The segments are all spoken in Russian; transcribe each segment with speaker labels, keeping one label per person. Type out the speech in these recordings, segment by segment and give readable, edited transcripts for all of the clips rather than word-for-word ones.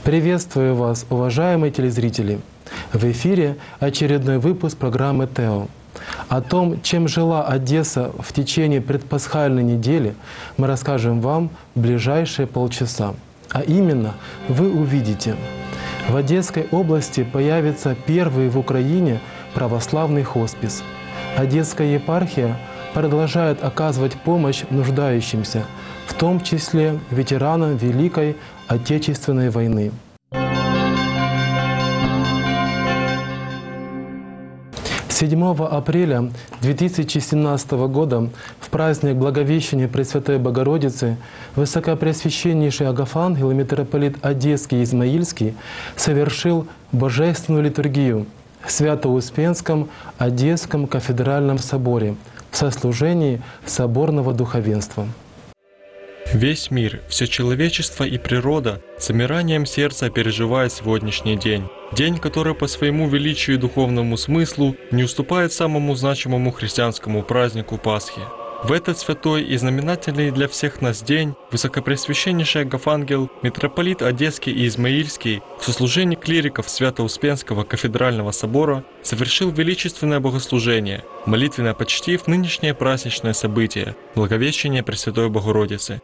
Speaker 1: Приветствую вас, уважаемые телезрители! В эфире очередной выпуск программы «ТЭО». О том, чем жила Одесса в течение предпасхальной недели, мы расскажем вам в ближайшие полчаса. А именно, вы увидите, в Одесской области появится первый в Украине православный хоспис. Одесская епархия продолжает оказывать помощь нуждающимся, в том числе ветеранам Великой Отечественной войны. С 7 апреля 2017 года в праздник Благовещения Пресвятой Богородицы Высокопреосвященнейший Агафангел и митрополит Одесский и Измаильский совершил божественную литургию в Свято-Успенском Одесском кафедральном соборе в сослужении соборного духовенства.
Speaker 2: Весь мир, все человечество и природа с замиранием сердца переживает сегодняшний день. День, который по своему величию и духовному смыслу не уступает самому значимому христианскому празднику Пасхи. В этот святой и знаменательный для всех нас день Высокопреосвященнейший Агафангел, митрополит Одесский и Измаильский в сослужении клириков Свято-Успенского кафедрального собора совершил величественное богослужение, молитвенно почтив нынешнее праздничное событие – Благовещение Пресвятой Богородицы.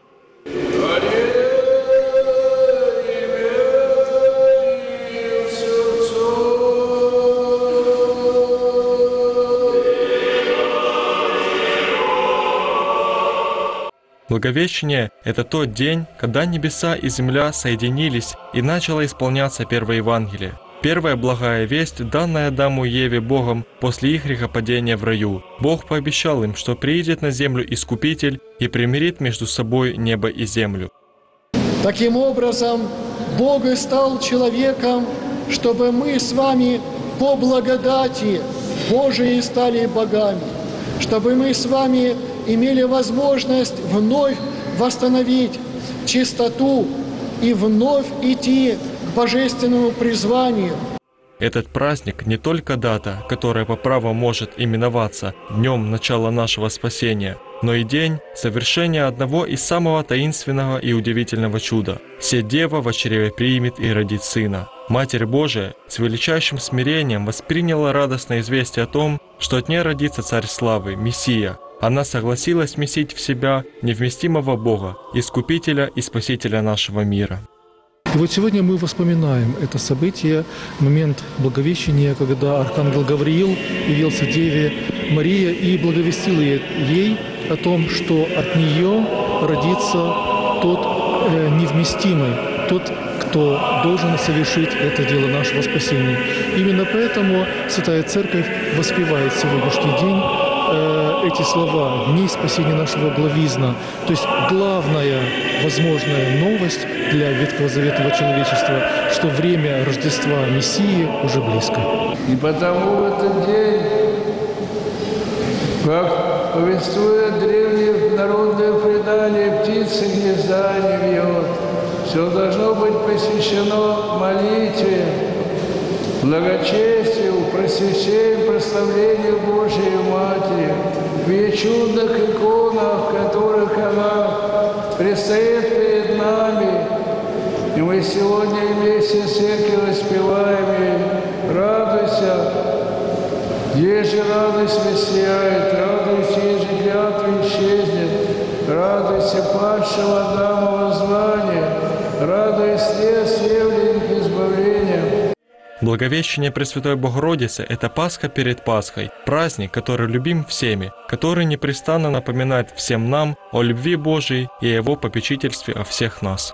Speaker 2: Благовещение – это тот день, когда небеса и земля соединились и начало исполняться первое Евангелие. Первая благая весть, данная Адаму и Еве Богом после их грехопадения в раю. Бог пообещал им, что приидет на землю Искупитель и примирит между собой небо и землю.
Speaker 3: Таким образом, Бог и стал человеком, чтобы мы с вами по благодати Божией стали богами, чтобы мы с вами имели возможность вновь восстановить чистоту и вновь идти к божественному призванию.
Speaker 2: Этот праздник не только дата, которая по праву может именоваться днем начала нашего спасения, но и день совершения одного из самого таинственного и удивительного чуда. «Се дева во чреве примет и родит сына». Матерь Божия с величайшим смирением восприняла радостное известие о том, что от ней родится Царь Славы, Мессия. Она согласилась вместить в себя невместимого Бога, Искупителя и Спасителя нашего мира.
Speaker 4: И вот сегодня мы вспоминаем это событие, момент Благовещения, когда Архангел Гавриил явился Деве Марии и благовестил ей о том, что от нее родится тот невместимый, тот, кто должен совершить это дело нашего спасения. Именно поэтому Святая Церковь воспевает сегодняшний день эти слова «Дней спасения нашего главизна», то есть главная возможная новость для ветхозаветного человечества, что время Рождества Мессии уже близко.
Speaker 5: И потому в этот день, как повествует древнее народное предание, птицы гнезда не вьет, все должно быть посвящено молитве, благочестию, просвещению, прославлению Божией Матери, в ее чудных иконах, в которых она предстоит перед нами. И мы сегодня вместе с церковью воспеваем ей: «Радуйся, еже радость воссияет, радуйся, еже клятва исчезнет, радуйся, падшего Адамова звания, радуйся, слез явленных избавлением».
Speaker 2: Благовещение Пресвятой Богородицы – это Пасха перед Пасхой, праздник, который любим всеми, который непрестанно напоминает всем нам о любви Божией и о Его попечительстве о всех нас.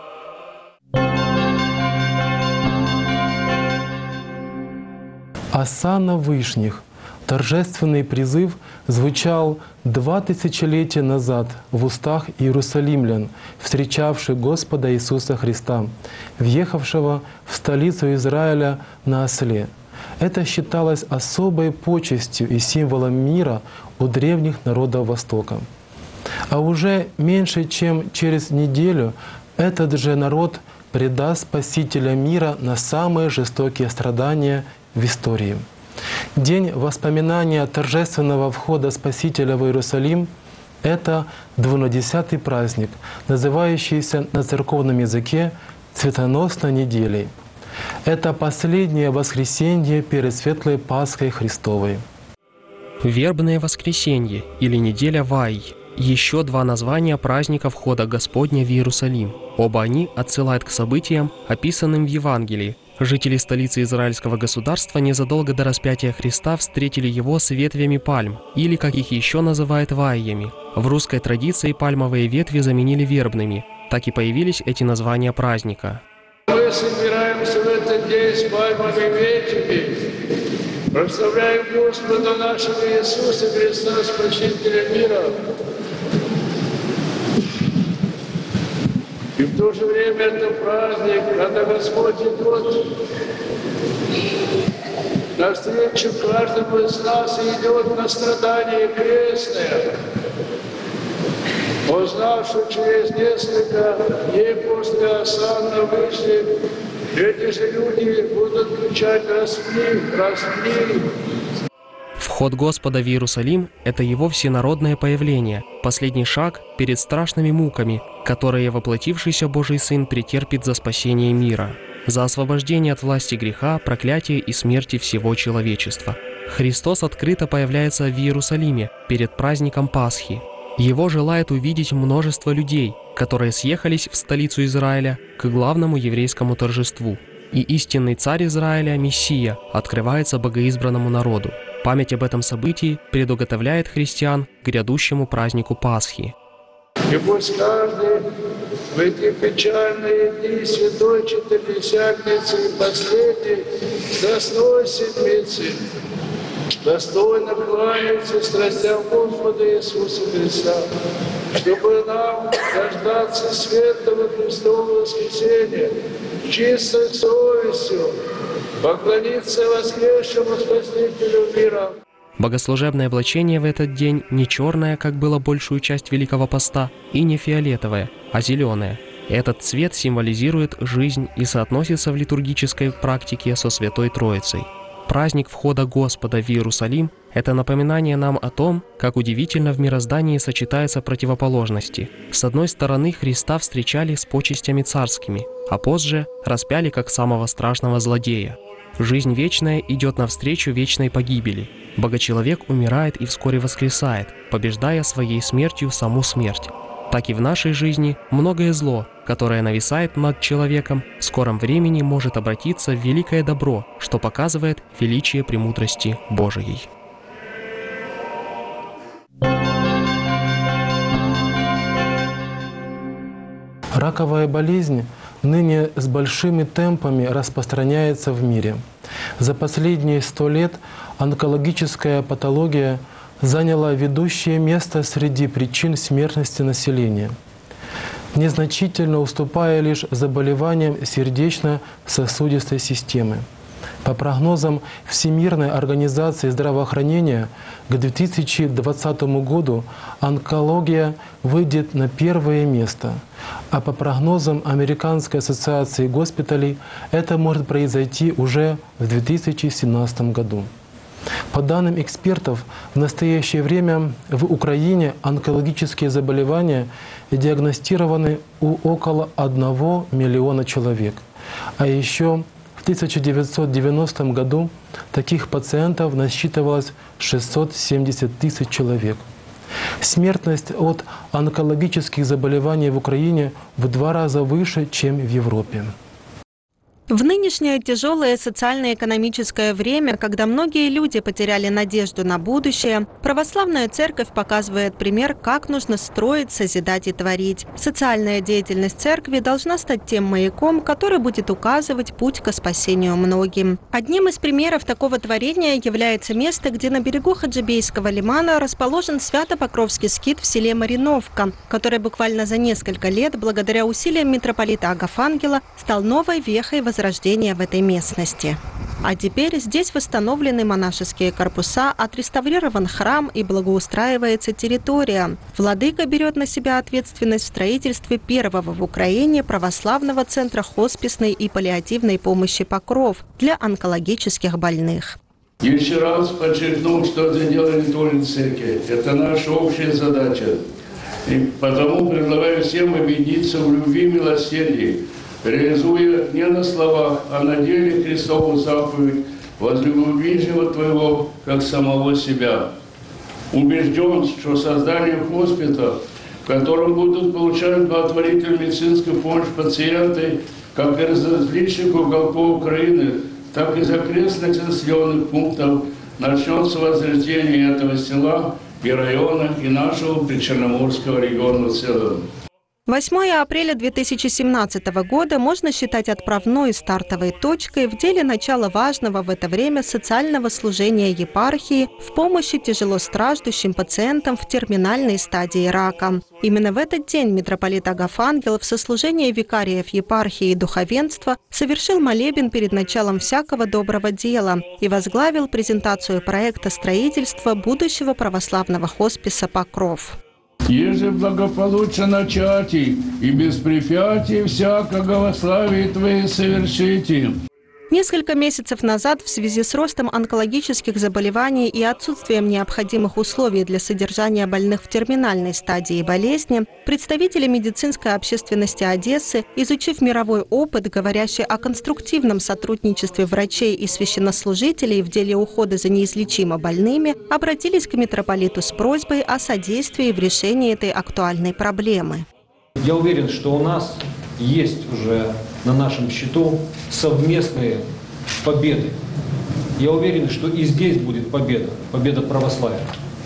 Speaker 1: Осанна вышних. Торжественный призыв звучал 2 тысячелетия назад в устах иерусалимлян, встречавших Господа Иисуса Христа, въехавшего в столицу Израиля на осле. Это считалось особой почестью и символом мира у древних народов Востока. А уже меньше чем через неделю этот же народ предаст Спасителя мира на самые жестокие страдания в истории. День воспоминания торжественного входа Спасителя в Иерусалим — это 12-й праздник, называющийся на церковном языке цветоносной неделей. Это последнее воскресенье перед Светлой Пасхой Христовой.
Speaker 6: Вербное воскресенье или неделя Ваий – еще два названия праздника входа Господня в Иерусалим. Оба они отсылают к событиям, описанным в Евангелии. Жители столицы израильского государства незадолго до распятия Христа встретили его с ветвями пальм, или, как их еще называют, ваиями. В русской традиции пальмовые ветви заменили вербными. Так и появились эти названия праздника.
Speaker 5: Мы собираемся в этот день с пальмовыми ветвями, прославляем Господа нашего Иисуса Христа, Спасителя мира. И в то же время это праздник, когда Господь идет навстречу каждому из нас и идет на страдание крестное. Узнав, что через несколько дней после осанна вышли, эти же люди будут кричать «Распни! Распни!».
Speaker 6: Вход Господа в Иерусалим – это его всенародное появление, последний шаг перед страшными муками, которые воплотившийся Божий Сын претерпит за спасение мира, за освобождение от власти греха, проклятия и смерти всего человечества. Христос открыто появляется в Иерусалиме перед праздником Пасхи. Его желает увидеть множество людей, которые съехались в столицу Израиля к главному еврейскому торжеству. И истинный царь Израиля, Мессия, открывается богоизбранному народу. Память об этом событии предуготовляет христиан к грядущему празднику Пасхи.
Speaker 5: И пусть каждый в эти печальные дни Святой Четыредесятницы и последней Страстной Седмицы достойно кланяется страстям Господа Иисуса Христа, чтобы нам дождаться светлого Христового воскресения чистой совестью, поклониться воскресшему Спасителю мира.
Speaker 6: Богослужебное облачение в этот день не черное, как было большую часть Великого Поста, и не фиолетовое, а зеленое. Этот цвет символизирует жизнь и соотносится в литургической практике со Святой Троицей. Праздник входа Господа в Иерусалим – это напоминание нам о том, как удивительно в мироздании сочетаются противоположности. С одной стороны, Христа встречали с почестями царскими, а позже распяли как самого страшного злодея. Жизнь вечная идет навстречу вечной погибели. Богочеловек умирает и вскоре воскресает, побеждая своей смертью саму смерть. Так и в нашей жизни многое зло, которое нависает над человеком, в скором времени может обратиться в великое добро, что показывает величие премудрости Божией.
Speaker 1: Раковая болезнь ныне с большими темпами распространяется в мире. За последние 100 лет онкологическая патология заняла ведущее место среди причин смертности населения, незначительно уступая лишь заболеваниям сердечно-сосудистой системы. По прогнозам Всемирной организации здравоохранения, к 2020 году онкология выйдет на первое место, а по прогнозам Американской ассоциации госпиталей это может произойти уже в 2017 году. По данным экспертов, в настоящее время в Украине онкологические заболевания диагностированы у около 1 миллиона человек. А еще в 1990 году таких пациентов насчитывалось 670 тысяч человек. Смертность от онкологических заболеваний в Украине в 2 раза выше, чем в Европе.
Speaker 7: В нынешнее тяжелое социально-экономическое время, когда многие люди потеряли надежду на будущее, православная церковь показывает пример, как нужно строить, созидать и творить. Социальная деятельность церкви должна стать тем маяком, который будет указывать путь ко спасению многим. Одним из примеров такого творения является место, где на берегу Хаджибейского лимана расположен Свято-Покровский скит в селе Мариновка, который буквально за несколько лет, благодаря усилиям митрополита Агафангела, стал новой вехой возрождения в этой местности. А теперь здесь восстановлены монашеские корпуса, отреставрирован храм и благоустраивается территория. Владыка берет на себя ответственность в строительстве первого в Украине православного центра хосписной и паллиативной помощи «Покров» для онкологических больных.
Speaker 5: Еще раз подчеркну, что это дело Литургии Церкви. Это наша общая задача. И потому предлагаю всем объединиться в любви и милосердии, реализуя не на словах, а на деле Христову заповедь «Возлюби ближнего твоего, как самого себя». Убежден, что создание хосписа, в котором будут получать благотворительную медицинскую помощь пациенты, как из различных уголков Украины, так и из окрестных населенных пунктов, начнется возрождение этого села и района, и нашего Причерноморского региона в целом.
Speaker 7: 8 апреля 2017 года можно считать отправной стартовой точкой в деле начала важного в это время социального служения епархии в помощи тяжело страждущим пациентам в терминальной стадии рака. Именно в этот день митрополит Агафангел в сослужении викариев епархии и духовенства совершил молебен перед началом всякого доброго дела и возглавил презентацию проекта строительства будущего православного хосписа «Покров».
Speaker 5: «Еже благополучно начати, и без препятий всякого славы Твоей совершите».
Speaker 7: Несколько месяцев назад в связи с ростом онкологических заболеваний и отсутствием необходимых условий для содержания больных в терминальной стадии болезни, представители медицинской общественности Одессы, изучив мировой опыт, говорящий о конструктивном сотрудничестве врачей и священнослужителей в деле ухода за неизлечимо больными, обратились к митрополиту с просьбой о содействии в решении этой актуальной проблемы.
Speaker 8: Я уверен, что у нас есть уже на нашем счету совместные победы. Я уверен, что и здесь будет победа, победа православия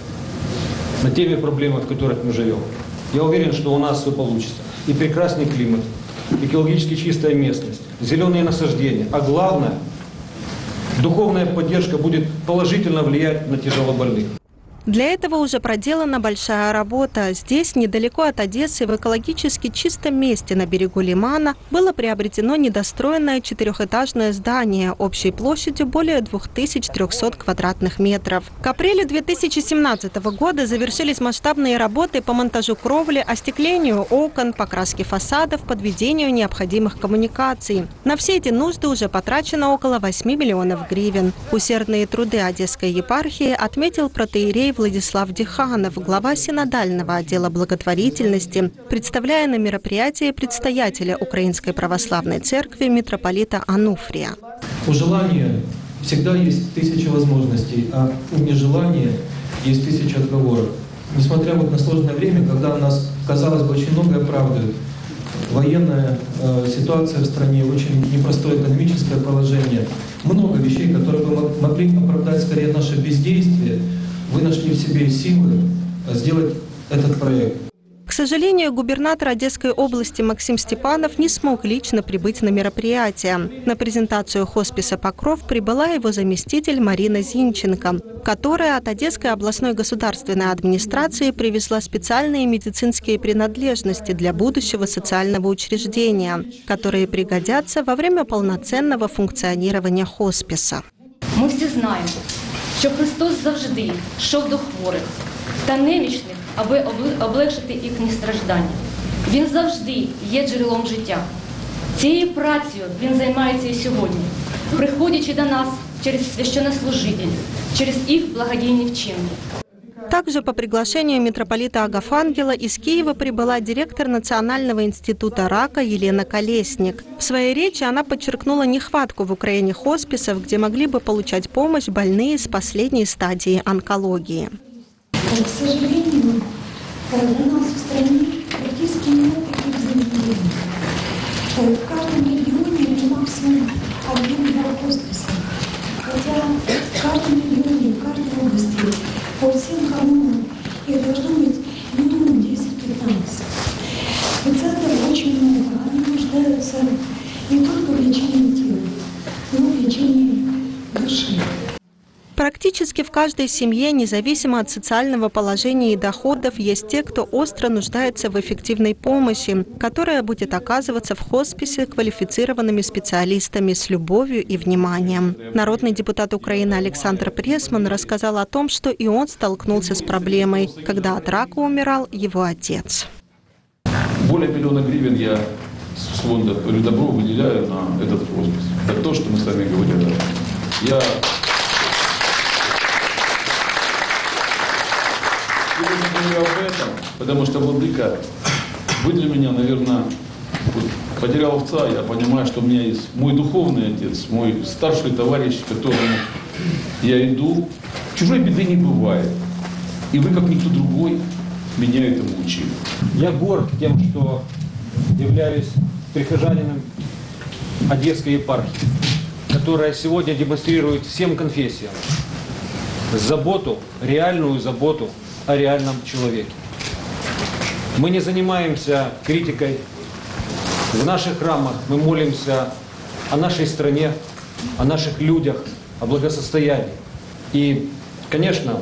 Speaker 8: на теми проблемами, в которых мы живем. Я уверен, что у нас все получится. И прекрасный климат, экологически чистая местность, зеленые насаждения, а главное, духовная поддержка будет положительно влиять на тяжелобольных.
Speaker 7: Для этого уже проделана большая работа. Здесь, недалеко от Одессы, в экологически чистом месте на берегу лимана, было приобретено недостроенное четырехэтажное здание общей площадью более 2300 квадратных метров. К апрелю 2017 года завершились масштабные работы по монтажу кровли, остеклению окон, покраске фасадов, подведению необходимых коммуникаций. На все эти нужды уже потрачено около 8 миллионов гривен. Усердные труды Одесской епархии отметил протоиерей Владислав Диханов, глава синодального отдела благотворительности, представляя на мероприятии предстоятеля Украинской православной церкви митрополита Ануфрия.
Speaker 9: У желания всегда есть 1000 возможностей, а у нежелания есть 1000 отговорок. Несмотря на сложное время, когда у нас, казалось бы, очень многое оправдывает, военная ситуация в стране, очень непростое экономическое положение, много вещей, которые бы могли оправдать скорее наше бездействие, вы нашли в себе силы сделать этот проект.
Speaker 7: К сожалению, губернатор Одесской области Максим Степанов не смог лично прибыть на мероприятие. На презентацию хосписа «Покров» прибыла его заместитель Марина Зинченко, которая от Одесской областной государственной администрации привезла специальные медицинские принадлежности для будущего социального учреждения, которые пригодятся во время полноценного функционирования хосписа.
Speaker 10: Ми всі знаємо, що Христос завжди йшов до хворих та немічних, аби облегшити їхні страждання. Він завжди є джерелом життя. Цією працею він займається і сьогодні, приходячи до нас через священнослужителів, через їх благодійні вчинки.
Speaker 7: Также по приглашению митрополита Агафангела из Киева прибыла директор Национального института рака Елена Колесник. В своей речи она подчеркнула нехватку в Украине хосписов, где могли бы получать помощь больные с последней стадии онкологии.
Speaker 11: К сожалению, у нас в стране практически нет таких заведений. В каждом регионе максимум 1-2 хосписа. Хотя в каждом регионе, в каждой области, по всем коммунам их должно быть минимум 10-15. Пациентов очень много. Они нуждаются не только в лечении тела, но и в лечении души.
Speaker 7: Практически в каждой семье, независимо от социального положения и доходов, есть те, кто остро нуждается в эффективной помощи, которая будет оказываться в хосписе квалифицированными специалистами с любовью и вниманием. Народный депутат Украины Александр Пресман рассказал о том, что и он столкнулся с проблемой, когда от рака умирал его отец.
Speaker 12: Более 1 миллиона гривен я с фонда «Добро» выделяю на этот хоспис. Это то, что мы с вами говорили. Я говорю об этом, потому что, Владыка, вы для меня, наверное, вот потерял отца, я понимаю, что у меня есть мой духовный отец, мой старший товарищ, к которому я иду. Чужой беды не бывает. И вы, как никто другой, меня этому учили.
Speaker 8: Я горд тем, что являюсь прихожанином Одесской епархии, которая сегодня демонстрирует всем конфессиям заботу, реальную заботу о реальном человеке. Мы не занимаемся критикой. В наших храмах мы молимся о нашей стране, о наших людях, о благосостоянии. И, конечно,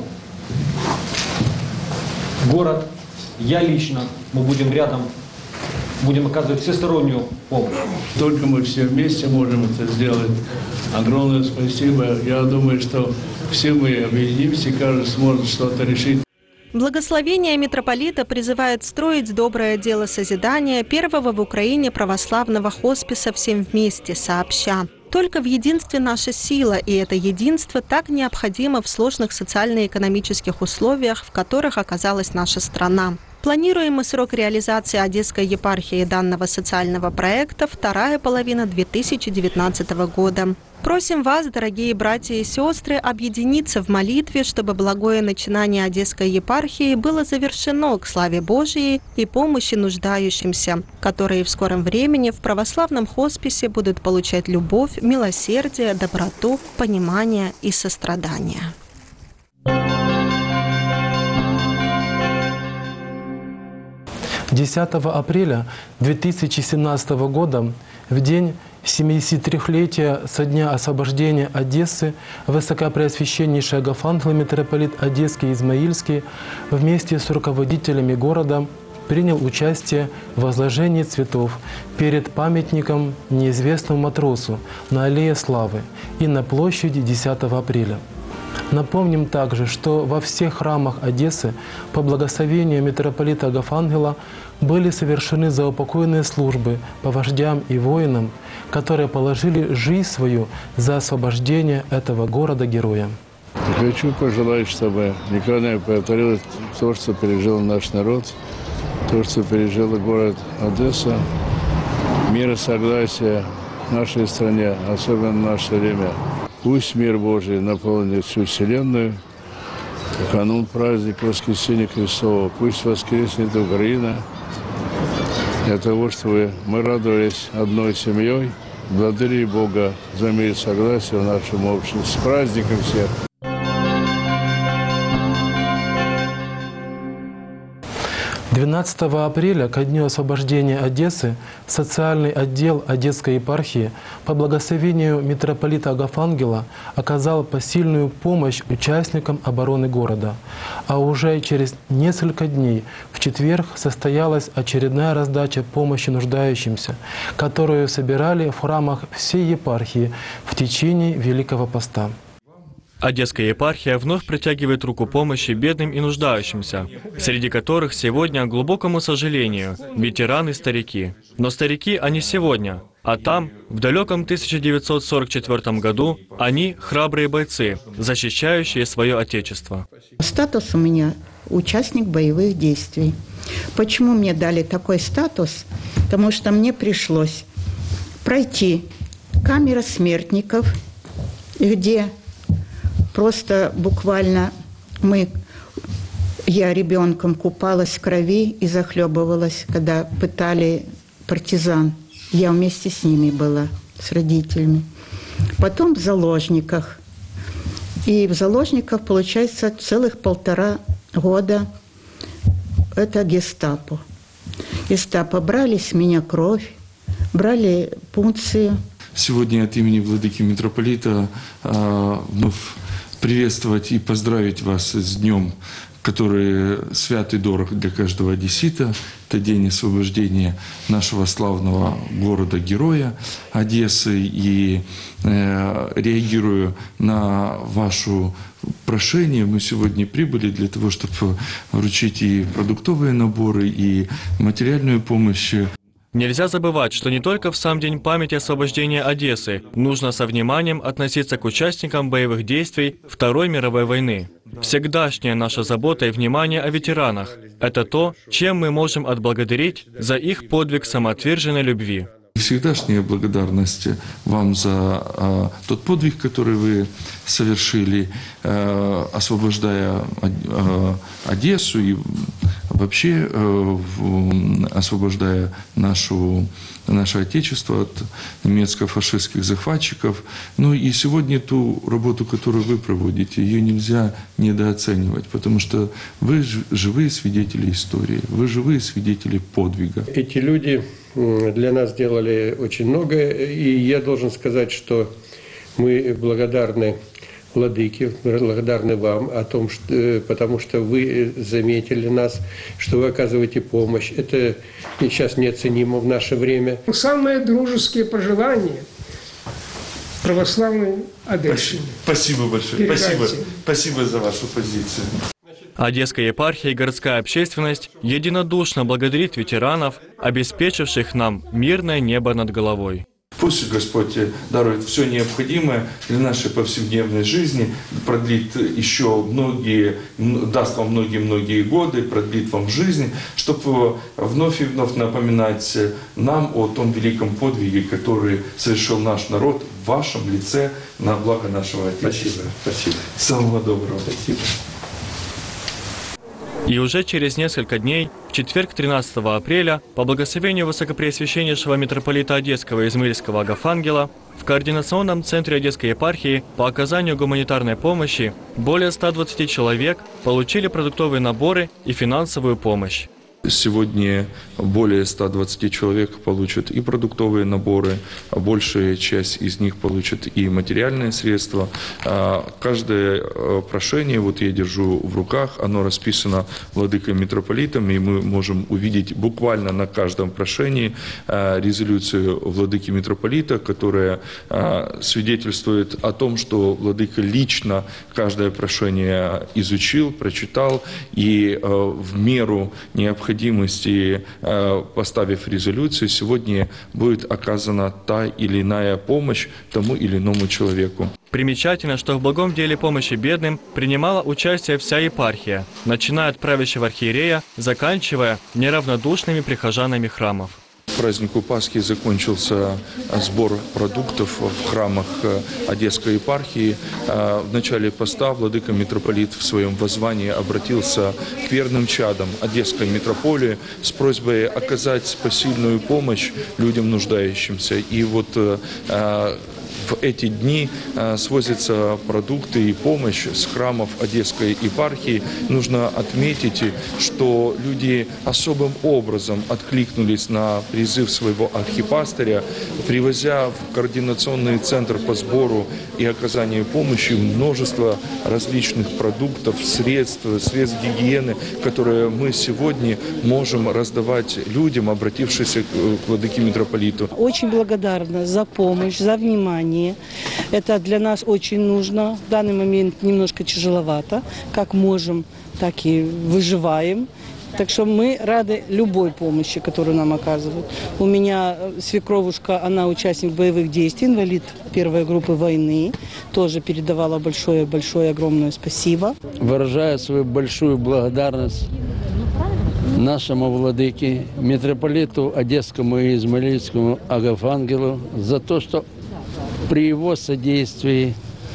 Speaker 8: город, я лично, мы будем рядом, будем оказывать всестороннюю помощь.
Speaker 5: Только мы все вместе можем это сделать. Огромное спасибо. Я думаю, что все мы объединимся, и каждый сможет что-то решить.
Speaker 7: Благословение митрополита призывает строить доброе дело созидания первого в Украине православного хосписа всем вместе, сообща. Только в единстве наша сила, и это единство так необходимо в сложных социально-экономических условиях, в которых оказалась наша страна. Планируемый срок реализации Одесской епархии данного социального проекта – вторая половина 2019 года. Просим вас, дорогие братья и сестры, объединиться в молитве, чтобы благое начинание Одесской епархии было завершено к славе Божией и помощи нуждающимся, которые в скором времени в православном хосписе будут получать любовь, милосердие, доброту, понимание и сострадание.
Speaker 1: 10 апреля 2017 года, в день 73-летия со дня освобождения Одессы, Высокопреосвященнейший Агафангел митрополит Одесский и Измаильский вместе с руководителями города принял участие в возложении цветов перед памятником неизвестному матросу на Аллее Славы и на площади 10 апреля. Напомним также, что во всех храмах Одессы по благословению митрополита Агафангела были совершены заупокойные службы по вождям и воинам, которые положили жизнь свою за освобождение этого города-героя.
Speaker 13: Хочу пожелать, чтобы никогда не повторилось то, что пережил наш народ, то, что пережил город Одесса, мир и согласие в нашей стране, особенно в наше время. Пусть мир Божий наполнит всю вселенную. В канун праздника Воскресения Христова. Пусть воскреснет Украина. Для того, чтобы мы радовались одной семьей. Благодарили Бога за мир и согласие в нашем обществе. С праздником всех!
Speaker 1: 12 апреля, ко дню освобождения Одессы, социальный отдел Одесской епархии по благословению митрополита Агафангела оказал посильную помощь участникам обороны города. А уже через несколько дней, в четверг, состоялась очередная раздача помощи нуждающимся, которую собирали в храмах всей епархии в течение Великого Поста.
Speaker 2: Одесская епархия вновь протягивает руку помощи бедным и нуждающимся, среди которых сегодня, к глубокому сожалению, ветераны и старики. Но старики они сегодня, а там, в далеком 1944 году, они храбрые бойцы, защищающие свое отечество.
Speaker 14: Статус у меня участник боевых действий. Почему мне дали такой статус? Потому что мне пришлось пройти камеру смертников, где просто буквально я ребенком купалась в крови и захлебывалась, когда пытали партизан. Я вместе с ними была, с родителями. Потом в заложниках. И в заложниках, получается, целых 1,5 года это гестапо. Гестапо брали с меня кровь, брали пункцию.
Speaker 15: Сегодня от имени владыки митрополита вновь приветствовать и поздравить вас с днем, который свят и дорог для каждого одессита. Это день освобождения нашего славного города-героя Одессы. И реагируя на ваше прошение, мы сегодня прибыли для того, чтобы вручить и продуктовые наборы, и материальную помощь.
Speaker 2: Нельзя забывать, что не только в сам день памяти освобождения Одессы нужно со вниманием относиться к участникам боевых действий Второй мировой войны. Всегдашняя наша забота и внимание о ветеранах – это то, чем мы можем отблагодарить за их подвиг самоотверженной любви.
Speaker 15: Всегдашняя благодарность вам за тот подвиг, который вы совершили, освобождая Одессу и вообще освобождая наше Отечество от немецко-фашистских захватчиков. Ну и сегодня ту работу, которую вы проводите, ее нельзя недооценивать, потому что вы живые свидетели истории, вы живые свидетели подвига.
Speaker 16: Эти люди для нас сделали очень многое, и я должен сказать, что мы благодарны Владыке, благодарны вам о том, что, потому что вы заметили нас, что вы оказываете помощь. Это сейчас неоценимо в наше время.
Speaker 17: Самые дружеские пожелания православной Одессе.
Speaker 15: Спасибо большое. Спасибо за вашу позицию.
Speaker 2: Одесская епархия и городская общественность единодушно благодарит ветеранов, обеспечивших нам мирное небо над головой.
Speaker 15: Пусть Господь дарует все необходимое для нашей повседневной жизни, продлит еще даст вам многие-многие годы, продлит вам жизнь, чтобы вновь и вновь напоминать нам о том великом подвиге, который совершил наш народ в вашем лице на благо нашего Отечества.
Speaker 16: Спасибо.
Speaker 15: Самого доброго.
Speaker 16: Спасибо.
Speaker 2: И уже через несколько дней, в четверг 13 апреля, по благословению Высокопреосвященнейшего митрополита Одесского и Измаильского Агафангела, в Координационном центре Одесской епархии по оказанию гуманитарной помощи более 120 человек получили продуктовые наборы и финансовую помощь.
Speaker 15: Сегодня более 120 человек получат и продуктовые наборы, а большая часть из них получат и материальные средства. Каждое прошение, вот я держу в руках, оно расписано владыкой-митрополитом, и мы можем увидеть буквально на каждом прошении резолюцию владыки-митрополита, которая свидетельствует о том, что владыка лично каждое прошение изучил, прочитал и в меру необходимости, поставив резолюцию, сегодня будет оказана та или иная помощь тому или иному человеку.
Speaker 2: Примечательно, что в благом деле помощи бедным принимала участие вся епархия, начиная от правящего архиерея, заканчивая неравнодушными прихожанами храмов.
Speaker 15: К празднику Пасхи закончился сбор продуктов в храмах Одесской епархии. В начале поста владыка-митрополит в своем воззвании обратился к верным чадам Одесской митрополии с просьбой оказать посильную помощь людям нуждающимся. И вот в эти дни свозятся продукты и помощь с храмов Одесской епархии. Нужно отметить, что люди особым образом откликнулись на призыв своего архипастыря, привозя в координационный центр по сбору и оказанию помощи множество различных продуктов, средств гигиены, которые мы сегодня можем раздавать людям, обратившимся к владыке-митрополиту.
Speaker 18: Очень благодарна за помощь, за внимание. Это для нас очень нужно. В данный момент немножко тяжеловато. Как можем, так и выживаем. Так что мы рады любой помощи, которую нам оказывают. У меня свекровушка, она участник боевых действий, инвалид первой группы войны. Тоже передавала большое, огромное спасибо.
Speaker 19: Выражаю свою большую благодарность нашему владыке, митрополиту Одесскому и Измаильскому Агафангелу за то, что при его содействии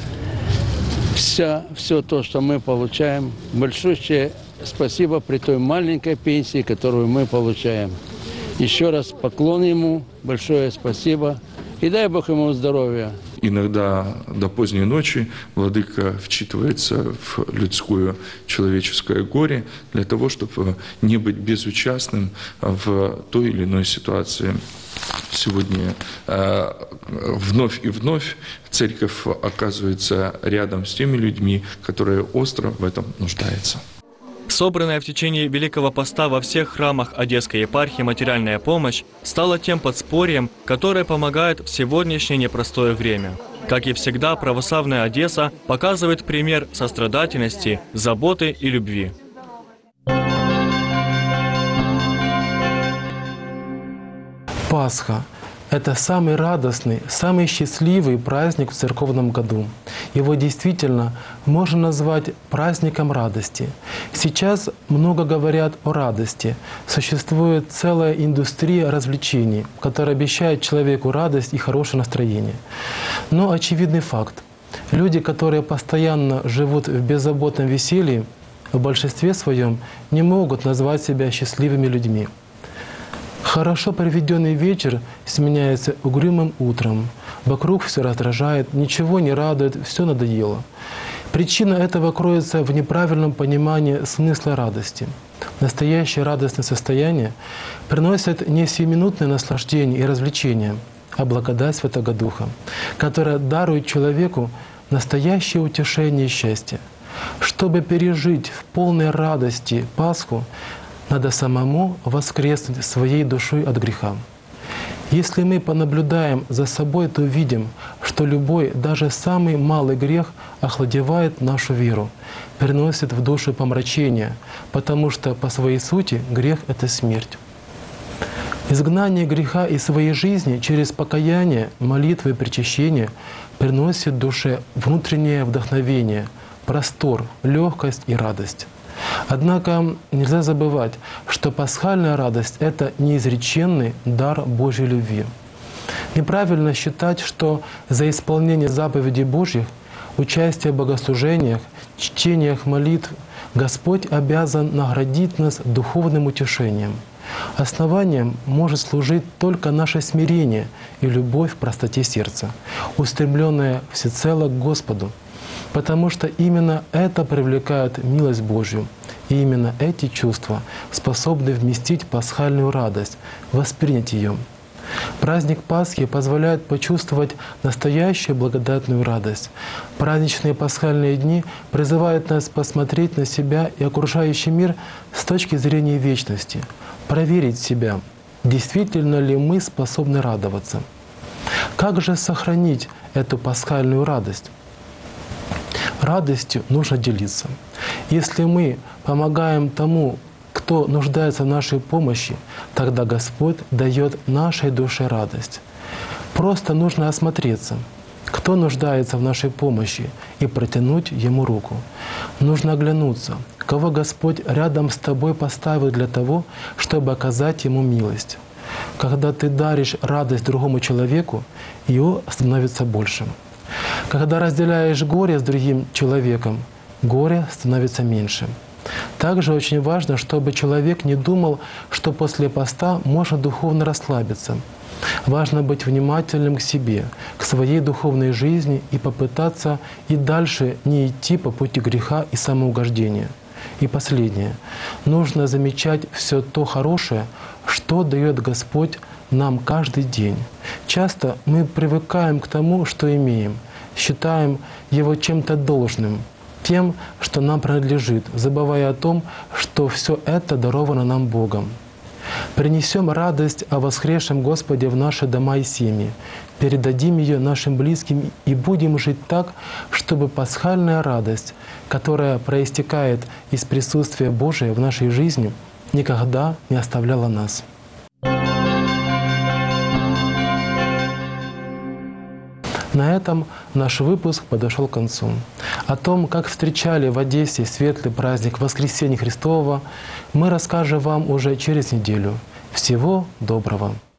Speaker 19: все то, что мы получаем, большое спасибо при той маленькой пенсии, которую мы получаем. Еще раз поклон ему, большое спасибо и дай Бог ему здоровья.
Speaker 15: Иногда до поздней ночи владыка вчитывается в людское человеческое горе для того, чтобы не быть безучастным в той или иной ситуации. Сегодня вновь и вновь церковь оказывается рядом с теми людьми, которые остро в этом нуждаются.
Speaker 2: Собранная в течение Великого Поста во всех храмах Одесской епархии материальная помощь стала тем подспорьем, которое помогает в сегодняшнее непростое время. Как и всегда, православная Одесса показывает пример сострадательности, заботы и любви.
Speaker 1: Пасха – это самый радостный, самый счастливый праздник в церковном году. Его действительно можно назвать праздником радости. Сейчас много говорят о радости. Существует целая индустрия развлечений, которая обещает человеку радость и хорошее настроение. Но очевидный факт. Люди, которые постоянно живут в беззаботном веселье, в большинстве своем не могут назвать себя счастливыми людьми. Хорошо проведенный вечер сменяется угрюмым утром. Вокруг все раздражает, ничего не радует, все надоело. Причина этого кроется в неправильном понимании смысла радости. Настоящее радостное состояние приносит не сиюминутное наслаждение и развлечение, а благодать Святого Духа, которая дарует человеку настоящее утешение и счастье. Чтобы пережить в полной радости Пасху, надо самому воскреснуть своей душой от греха. Если мы понаблюдаем за собой, то увидим, что любой, даже самый малый грех охладевает нашу веру, приносит в душу помрачение, потому что по своей сути грех — это смерть. Изгнание греха из своей жизни через покаяние, молитвы и причащение приносит душе внутреннее вдохновение, простор, легкость и радость. Однако нельзя забывать, что пасхальная радость — это неизреченный дар Божьей любви. Неправильно считать, что за исполнение заповедей Божьих, участие в богослужениях, чтениях молитв Господь обязан наградить нас духовным утешением. Основанием может служить только наше смирение и любовь в простоте сердца, устремленная всецело к Господу, потому что именно это привлекает милость Божью, и именно эти чувства способны вместить пасхальную радость, воспринять ее. Праздник Пасхи позволяет почувствовать настоящую благодатную радость. Праздничные пасхальные дни призывают нас посмотреть на себя и окружающий мир с точки зрения вечности, проверить себя, действительно ли мы способны радоваться. Как же сохранить эту пасхальную радость? Радостью нужно делиться. Если мы помогаем тому, кто нуждается в нашей помощи, тогда Господь дает нашей душе радость. Просто нужно осмотреться, кто нуждается в нашей помощи, и протянуть ему руку. Нужно оглянуться, кого Господь рядом с тобой поставил для того, чтобы оказать ему милость. Когда ты даришь радость другому человеку, его становится больше. Когда разделяешь горе с другим человеком, горе становится меньше. Также очень важно, чтобы человек не думал, что после поста можно духовно расслабиться. Важно быть внимательным к себе, к своей духовной жизни и попытаться и дальше не идти по пути греха и самоугождения. И последнее. Нужно замечать все то хорошее, что дает Господь нам каждый день. Часто мы привыкаем к тому, что имеем, считаем его чем-то должным, тем, что нам принадлежит, забывая о том, что все это даровано нам Богом. Принесем радость о воскресшем Господе в наши дома и семьи, передадим ее нашим близким и будем жить так, чтобы пасхальная радость, которая проистекает из присутствия Божия в нашей жизни, никогда не оставляла нас. На этом наш выпуск подошел к концу. О том, как встречали в Одессе светлый праздник Воскресения Христова, мы расскажем вам уже через неделю. Всего доброго!